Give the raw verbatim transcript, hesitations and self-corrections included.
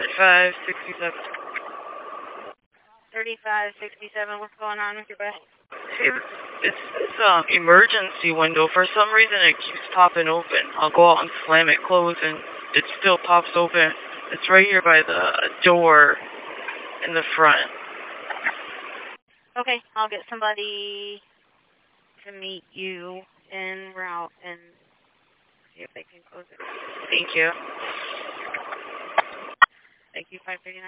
thirty-five sixty-seven. thirty-five sixty-seven, what's going on with your bus? Hey, it's this um, emergency window. For some reason, it keeps popping open. I'll go out and slam it closed, and it still pops open. It's right here by the door in the front. Okay, I'll get somebody to meet you en route and see if they can close it. Thank you. Thank you, five thirty-nine.